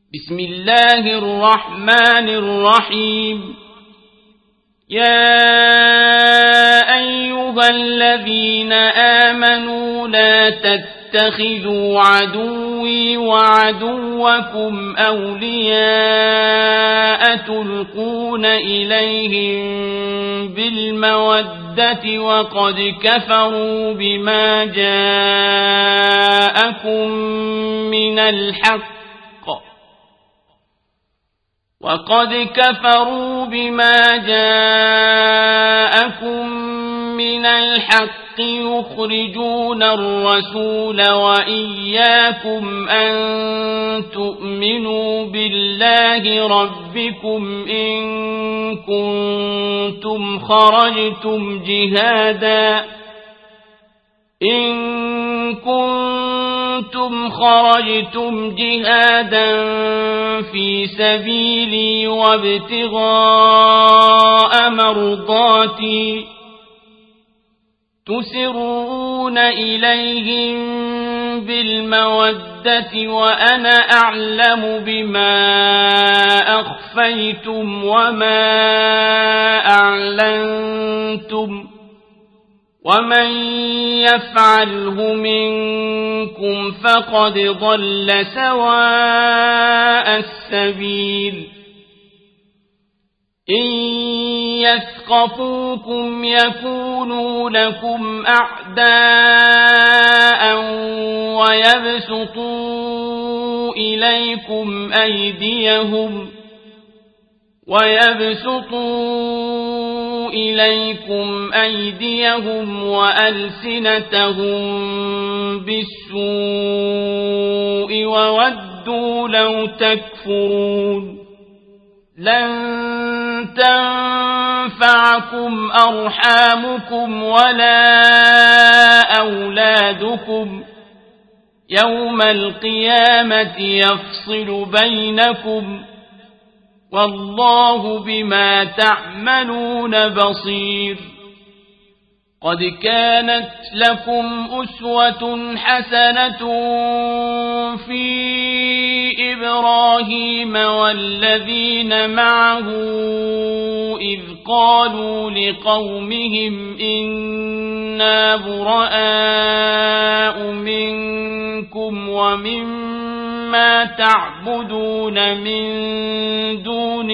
بسم الله الرحمن الرحيم. يا أيها الذين آمنوا لا تتخذوا عدوي وعدوكم أولياء تلقون إليهم بالمودة وقد كفروا بما جاءكم من الحق يخرجون الرسول وإياكم أن تؤمنوا بالله ربكم إن كنتم خرجتم جهادا في سبيلي وابتغاء مرضاتي تسرون إليهم بالمودة وأنا أعلم بما أخفيتم وما أعلنتم ومن يفعله منكم فقد ضل سواء السبيل. إن يثقفوكم يكونوا لكم أعداء ويبسطوا إليكم أيديهم وألسنتهم بالسوء وودوا لو تكفرون. لن تنفعكم أرحامكم ولا أولادكم يوم القيامة يفصل بينكم والله بما تعملون بصير. قد كانت لكم أسوة حسنة في إبراهيم والذين معه إذ قالوا لقومهم إنا براء منكم ومما تعبدون من دون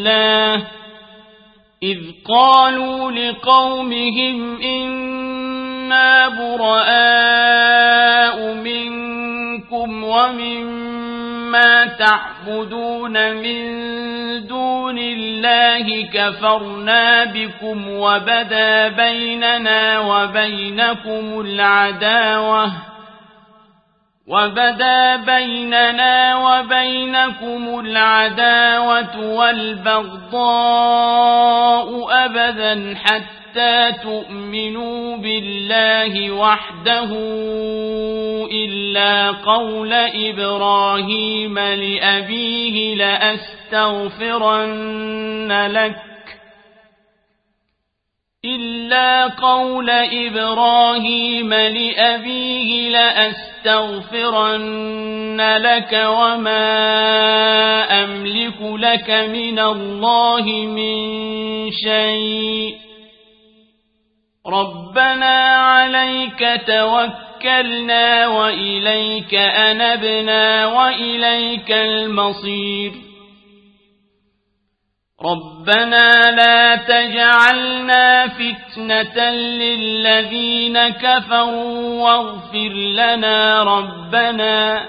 الله كفرنا بكم وبدا بيننا وبينكم العداوة والبغضاء أبدا حتى تؤمنوا بالله وحده إلا قول إبراهيم لأبيه لأستغفرن لك وما أملك لك من الله من شيء ربنا عليك توكلنا وإليك أنبنا وإليك المصير. ربنا لا تجعلنا فتنة للذين كفروا واغفر لنا ربنا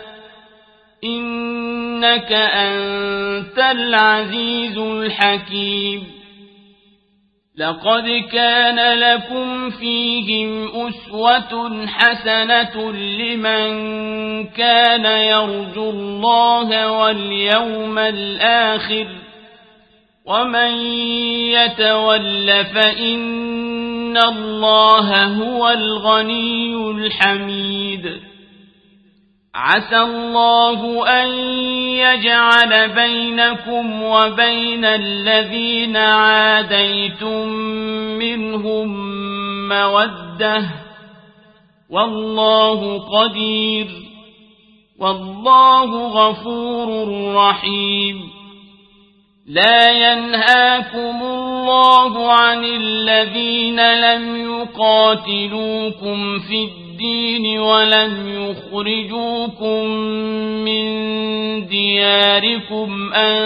إنك أنت العزيز الحكيم. لقد كان لكم فيهم أسوة حسنة لمن كان يرجو الله واليوم الآخر ومن يتول فإن الله هو الغني الحميد. عسى الله أن يجعل بينكم وبين الذين عاديتم منهم مودة والله قدير والله غفور رحيم لا ينهاكم الله عن الذين لم يقاتلوكم في الدين ولم يخرجوكم من دياركم أن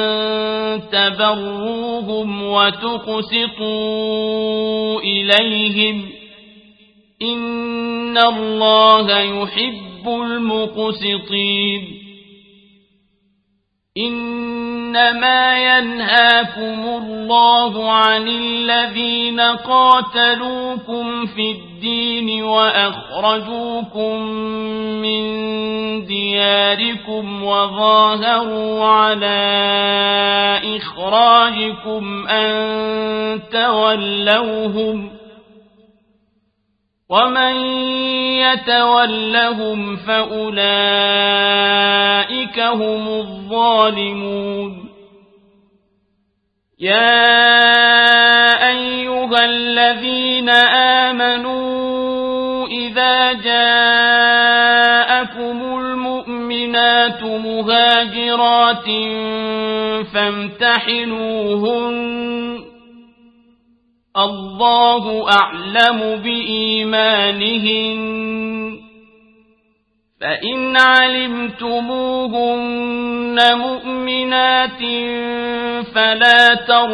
تبروهم وتقسطوا إليهم إن الله يحب المقسطين إنما ينهاكم الله عن الذين قاتلوكم في الدين وأخرجوكم من دياركم وظاهروا على إخراجكم أن تولوهم ومن يتولهم فأولئك هم الظالمون يا أيها الذين آمنوا إذا جاءكم المؤمنات مهاجرات فامتحنوهن الله أعلم بإيمانهن فإن علمتموهن مؤمنات فلا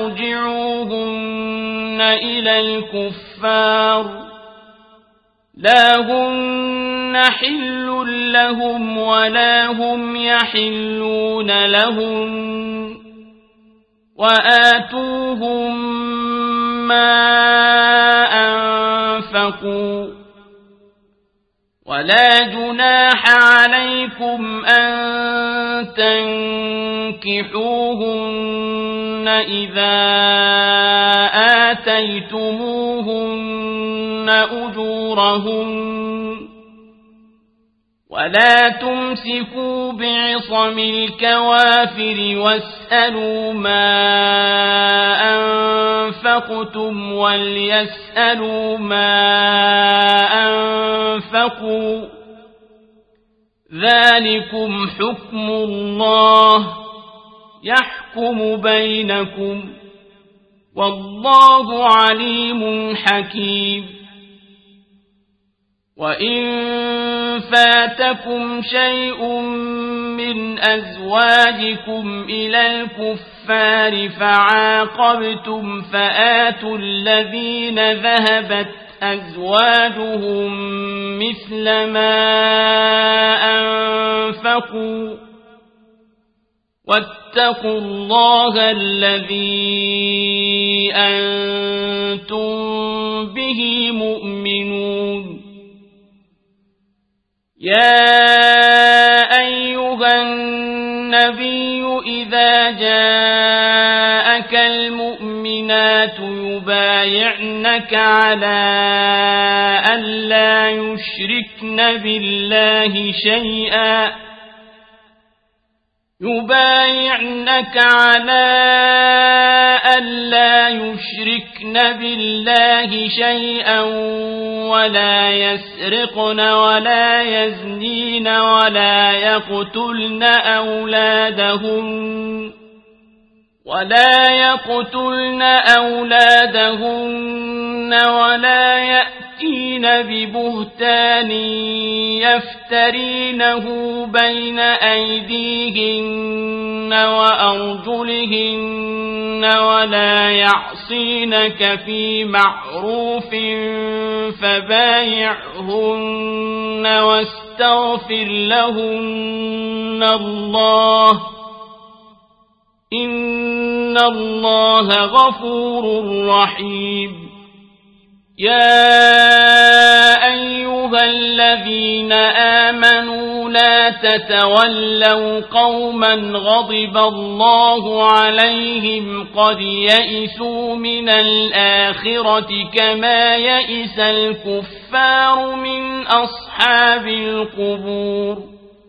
ترجعوهن إلى الكفار لا هن حل لهم ولا هم يحلون لهم وآتوهم ما أنفقوا ولا جناح عليكم أن تنكحوهن إذا آتيتموهن أجورهن ولا تمسكوا بعصم الكوافر واسألوا ما أنفقتم وليسألوا ما أنفقوا ذلكم حكم الله يحكم بينكم والله عليم حكيم وإن فاتكم شيء من أزواجكم إلى الكفار فعاقبتم فآتوا الذين ذهبت أزواجهم مثل ما أنفقوا واتقوا الله الذي أنتم به مؤمنون يا أيها النبي إذا جاءك المؤمنات يبايعنك على أن لا يشركن بالله شيئا ولا يسرقن ولا يزنين ولا يقتلن أولادهن ولا يأتين ببهتان يفترينه بين أيديهن وأرجلهن ولا يعصينك في معروف فبايعهن واستغفر لهن الله إن الله غفور رحيم يا أيها الذين آمنوا لا تتولوا قوما غضب الله عليهم قد يئسوا من الآخرة كما يئس الكفار من أصحاب القبور